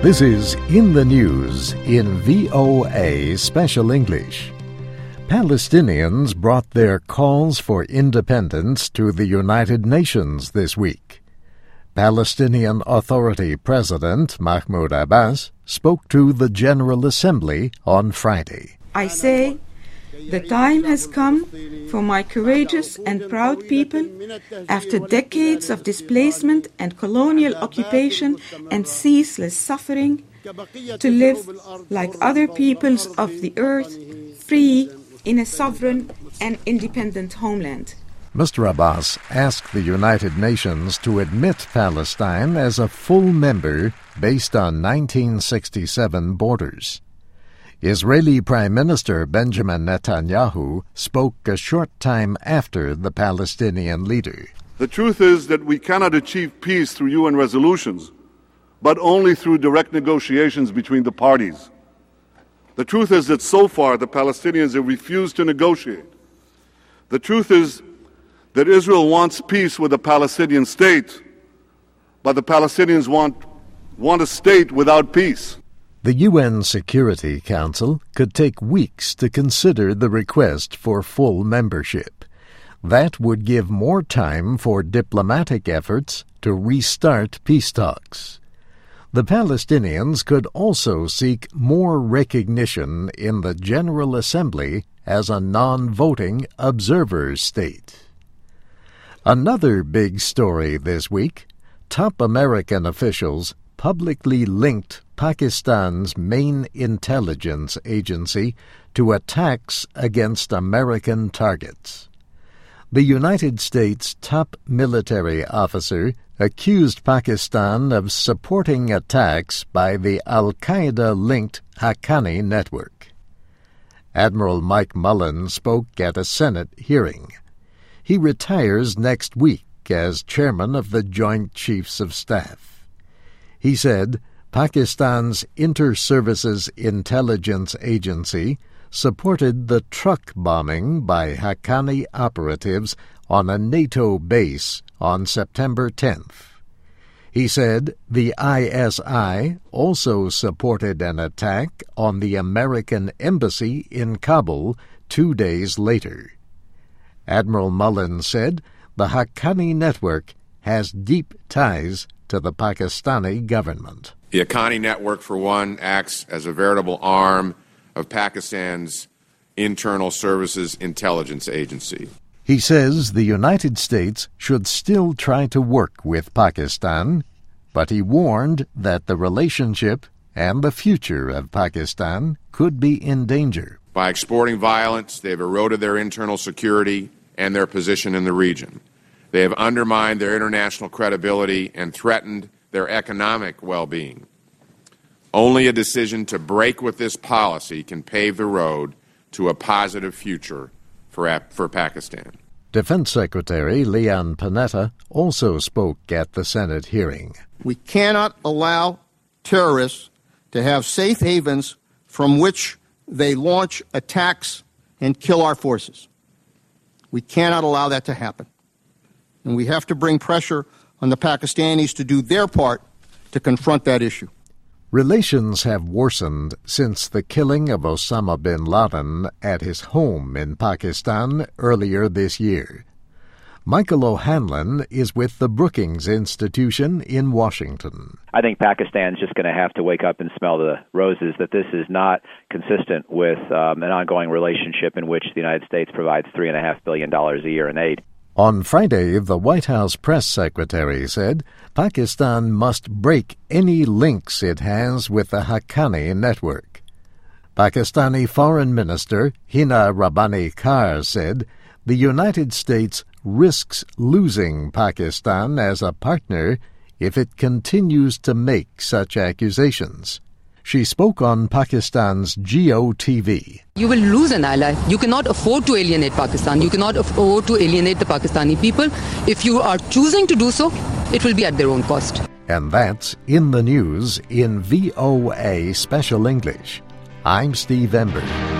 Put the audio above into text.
This is In the News in VOA Special English. Palestinians brought their calls for independence to the United Nations this week. Palestinian Authority President Mahmoud Abbas spoke to the General Assembly on Friday. I say, the time has come for my courageous and proud people, after decades of displacement and colonial occupation and ceaseless suffering, to live like other peoples of the earth, free in a sovereign and independent homeland. Mr. Abbas asked the United Nations to admit Palestine as a full member based on 1967 borders. Israeli Prime Minister Benjamin Netanyahu spoke a short time after the Palestinian leader. The truth is that we cannot achieve peace through UN resolutions, but only through direct negotiations between the parties. The truth is that so far the Palestinians have refused to negotiate. The truth is that Israel wants peace with a Palestinian state, but the Palestinians want a state without peace. The UN Security Council could take weeks to consider the request for full membership. That would give more time for diplomatic efforts to restart peace talks. The Palestinians could also seek more recognition in the General Assembly as a non-voting observer state. Another big story this week: top American officials publicly linked Pakistan's main intelligence agency to attacks against American targets. The United States' top military officer accused Pakistan of supporting attacks by the Al-Qaeda-linked Haqqani network. Admiral Mike Mullen spoke at a Senate hearing. He retires next week as chairman of the Joint Chiefs of Staff. He said Pakistan's Inter-Services Intelligence Agency supported the truck bombing by Haqqani operatives on a NATO base on September 10th. He said the ISI also supported an attack on the American embassy in Kabul 2 days later. Admiral Mullen said the Haqqani network has deep ties to the Pakistani government. The Haqqani network, for one, acts as a veritable arm of Pakistan's Internal Services Intelligence Agency. He says the United States should still try to work with Pakistan, but he warned that the relationship and the future of Pakistan could be in danger. By exporting violence, they've eroded their internal security and their position in the region. They have undermined their international credibility and threatened their economic well-being. Only a decision to break with this policy can pave the road to a positive future for Pakistan. Defense Secretary Leon Panetta also spoke at the Senate hearing. We cannot allow terrorists to have safe havens from which they launch attacks and kill our forces. We cannot allow that to happen. And we have to bring pressure on the Pakistanis to do their part to confront that issue. Relations have worsened since the killing of Osama bin Laden at his home in Pakistan earlier this year. Michael O'Hanlon is with the Brookings Institution in Washington. I think Pakistan's just going to have to wake up and smell the roses, that this is not consistent with an ongoing relationship in which the United States provides $3.5 billion a year in aid. On Friday, the White House press secretary said Pakistan must break any links it has with the Haqqani network. Pakistani Foreign Minister Hina Rabbani Kar said the United States risks losing Pakistan as a partner if it continues to make such accusations. She spoke on Pakistan's GOTV. You will lose an ally. You cannot afford to alienate Pakistan. You cannot afford to alienate the Pakistani people. If you are choosing to do so, it will be at their own cost. And that's In the News in VOA Special English. I'm Steve Ember.